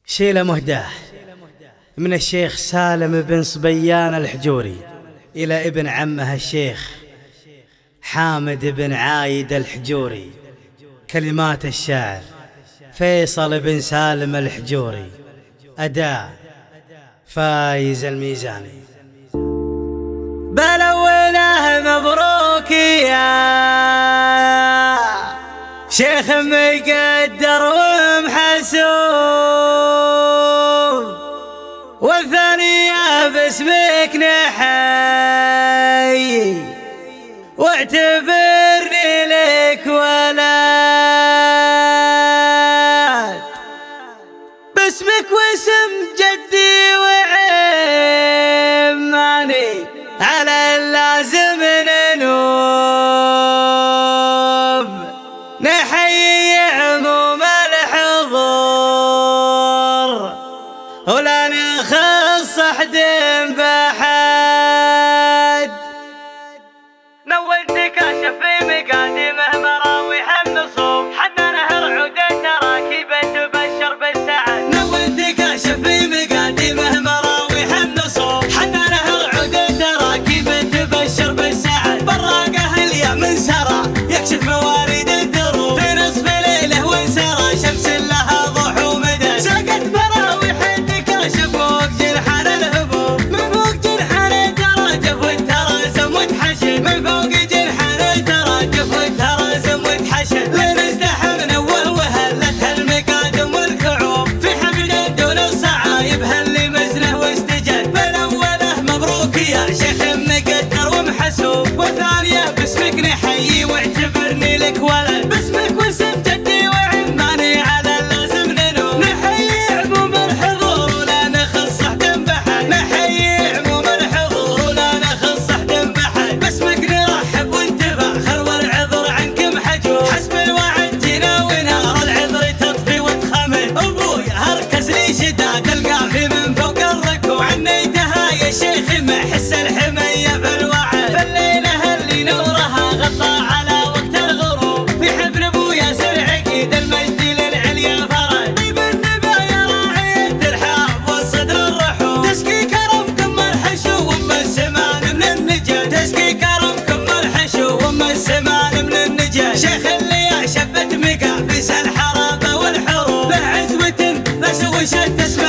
شيلة مهداه من الشيخ سالم بن صبيان الحجوري إلى ابن عمه الشيخ حامد بن عايد الحجوري. كلمات الشاعر فيصل بن سالم الحجوري. أداء فايز الميزاني. بلوله مبروك يا شيخ مقدر ومحسوب، والثانية باسمك نحيي واعتبرني لك ولد، باسمك واسم جدي وعماني على اللازم ننوب، نحيي عموم الحضور ولا نخص أحد بحد. نودك كاشف في مقادمه مراويح النصوب، حنا نهر عودة تراكيبه تبشر بالسعد. نودك كاشف في مقادمه مراويح النصوب، حنا نهر عودة تراكيبه تبشر بالسعد. براقه اليمن سرى يكشف موارد الدروب، في نصف ليله وانسرى شمس لها ضحى ومدى. ساقت مراويح تكاشف فوق جنحان الهبوب، من فوق جنحان التراجف والتراسم وتحشد، من فوق جنحان التراجف والتراسم وتحشد. لين ازدحمنا وهلت هالمقادم والكعوب، في حفل دون الصعايب هاللي مزنه واستجد. بالاوله مبروك يا شيخ مقدر ومحسوب، والثانيه باسمك نحيي واعتبرني لك ولد، باسمك واسم جدي وعماني على اللازم ننوب. نحيي عموم الحضور ولا نخص أحد بحد، نحيي عموم الحضور ولا نخص أحد بحد. باسمك نرحب ونتفاخر والعذر عنك محجوب، حسب الوعد جينا ونار العذر تطفي وتخمد. ابويا هركز لي شداد القافي من فوق الركوب، عنيتها يا شيخ ما حس الحمية في الوعد. فالليلة اللي نورها غطى على وقت الغروب، في حفل ابويا سر عقيد المجد للعليا فرد. طيب النبايا راعي الترحاب والصدر الرحوب، تسقي كرمكم الحشو وام السمان من النجا، تسقي كرمكم الحشو وام السمان من النجا. شيخ اللي يا شبت مقابس الحرابة والحروب، له عزوة لا سوشت اسمه